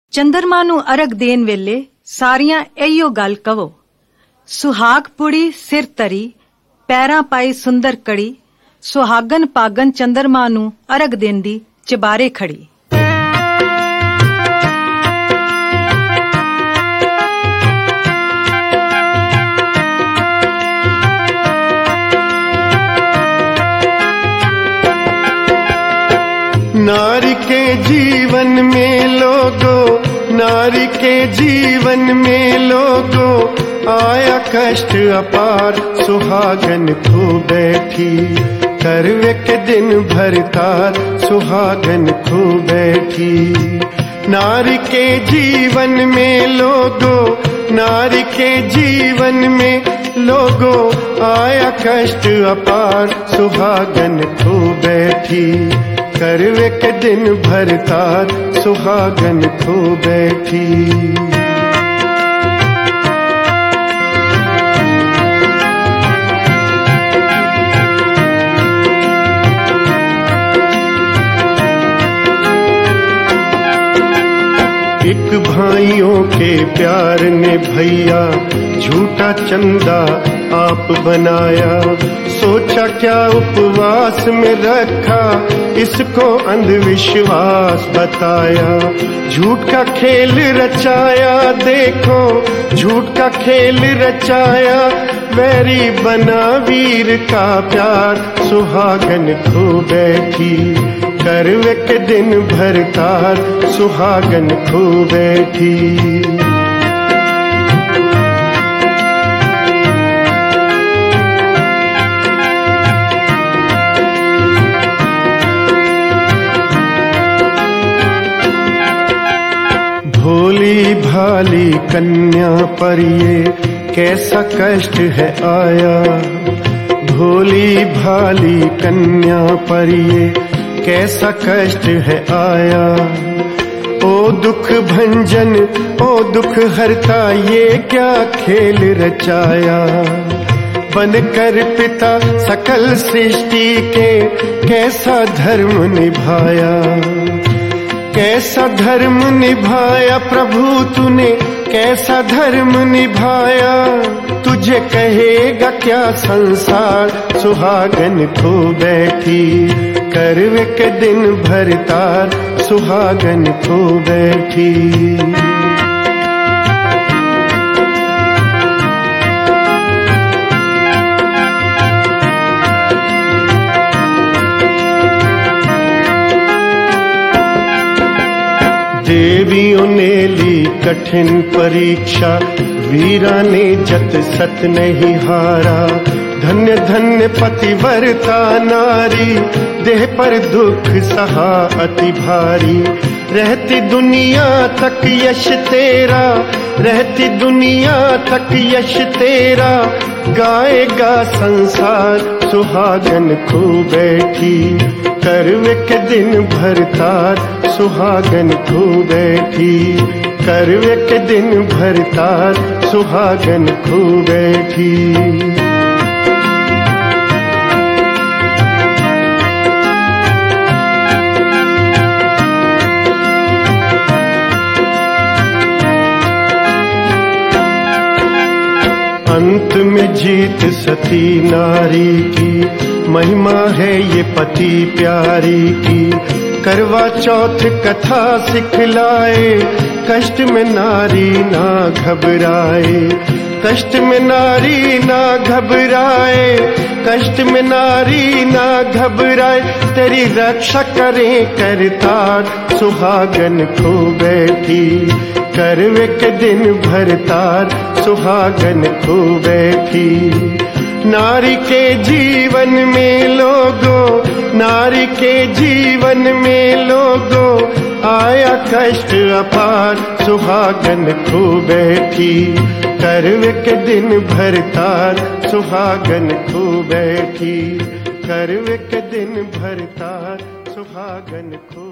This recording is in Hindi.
चंद्रमा नूं अरग देन वेले सारियां इहो गल कवो। सुहाग पुड़ी सिर तरी, पैरां पाई सुंदर कड़ी, सुहागन पागन चंद्रमा नूं अरग देंदी चबारे खड़ी। नारी के जीवन में लोगो, नारी के जीवन में लोगो, आया कष्ट अपार, सुहागन खो बैठी, करवे के दिन भर तार, सुहागन खो बैठी। नारी के जीवन में लोगो, नारी के जीवन में लोगो, आया कष्ट अपार, सुहागन खो बैठी, करवे के दिन भर तार, सुहागन खो बैठी। एक भाइयों के प्यार ने भैया झूठा चंदा आप बनाया, सोचा क्या उपवास में रखा, इसको अंधविश्वास बताया। झूठ का खेल रचाया, देखो झूठ का खेल रचाया, वैरी बना वीर का प्यार, सुहागन खो बैठी, करवे के दिन भर तार, सुहागन खो बैठी। भोली भाली कन्या पर ये कैसा कष्ट है आया, भोली भाली कन्या पर ये कैसा कष्ट है आया। ओ दुख भंजन ओ दुख हरता, ये क्या खेल रचाया, बनकर पिता सकल सृष्टि के कैसा धर्म निभाया, कैसा धर्म निभाया प्रभु तूने, कैसा धर्म निभाया, तुझे कहेगा क्या संसार, सुहागन खो बैठी, करवे के दिन भर तार, सुहागन खो बैठी। देवियों ने ली कठिन परीक्षा, वीरा ने जत सत नहीं हारा, धन्य धन्य पतिव्रता नारी, देह पर दुख सहा अति भारी, रहती दुनिया तक यश तेरा, रहती दुनिया तक यश तेरा, गाएगा संसार, सुहागन खो बैठी, करवे के दिन भर तार, सुहागन खो बैठी, करवे के दिन भर तार, सुहागन खो बैठी। अंत में जीत सती नारी की, महिमा है ये पति प्यारी की, करवा चौथ कथा सिखलाए, कष्ट में नारी ना घबराए, कष्ट में नारी ना घबराए, कष्ट में नारी ना घबराए, तेरी रक्षा करे करतार, सुहागन खो बैठी, करवे के दिन भर तार, सुहागन खो बैठी। नारी के जीवन में लोगो, नारी के जीवन में लोगो, आया कष्ट अपार, सुहागन खो बैठी, करवे के दिन भर तार, सुहागन खो बैठी, करवे के दिन भर तार, सुहागन खो